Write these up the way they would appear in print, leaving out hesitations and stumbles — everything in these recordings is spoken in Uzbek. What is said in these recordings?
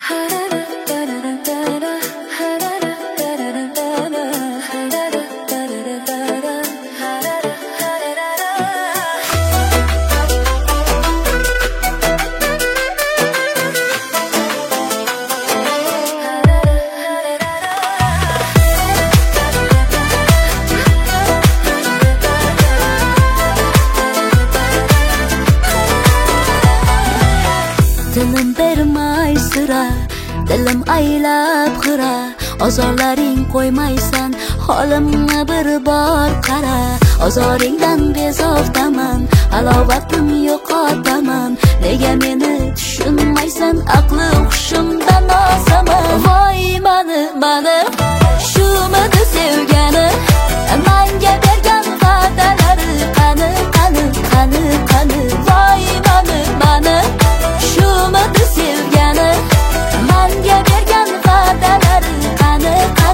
Dilim bermay sıra, dilim aylab xira. Ozorlaring qo'ymaysan, holimni bir bor qara. Ozoringdan bezovtaman, halovvatim yo'qotaman. Nega meni tushunmaysan, aqli hushimdan ozaman. Voy mani, shumidi sevgani, menga bergan va'dalari qani. Voy mani, shumidi sevgani, menga bergan va'dalari qani.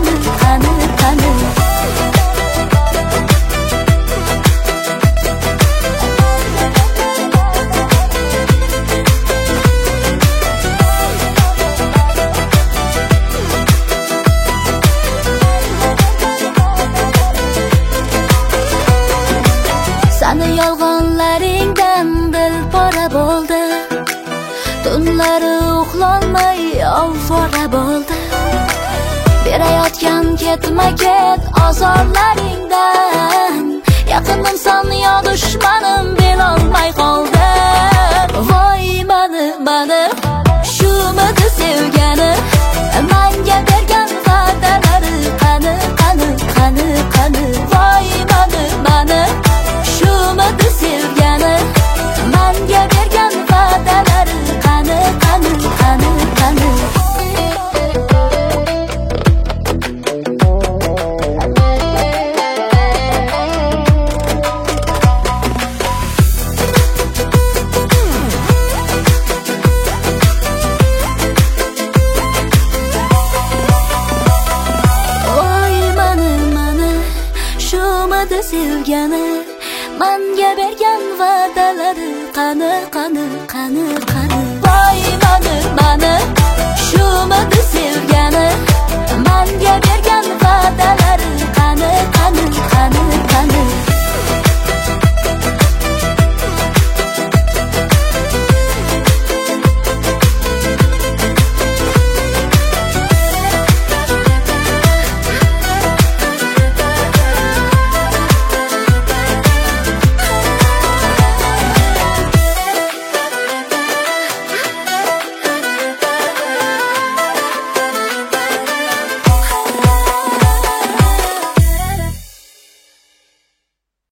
Sani yolg'onlaringdan dil pora bo'ldi, tunlari uxlolmay ovora bo'ldi. Berayotgan ketma-ket ozorlaringdan, yaqinimsan yo dushmanim bilolmay qoldim. Voy mani, shumidi sevgani, menga bergan va'dalari qani. Voy mani, shumidi sevgani, menga bergan va'dalari qani. Sevgani, menga bergan va'dalari qani. Voy mani.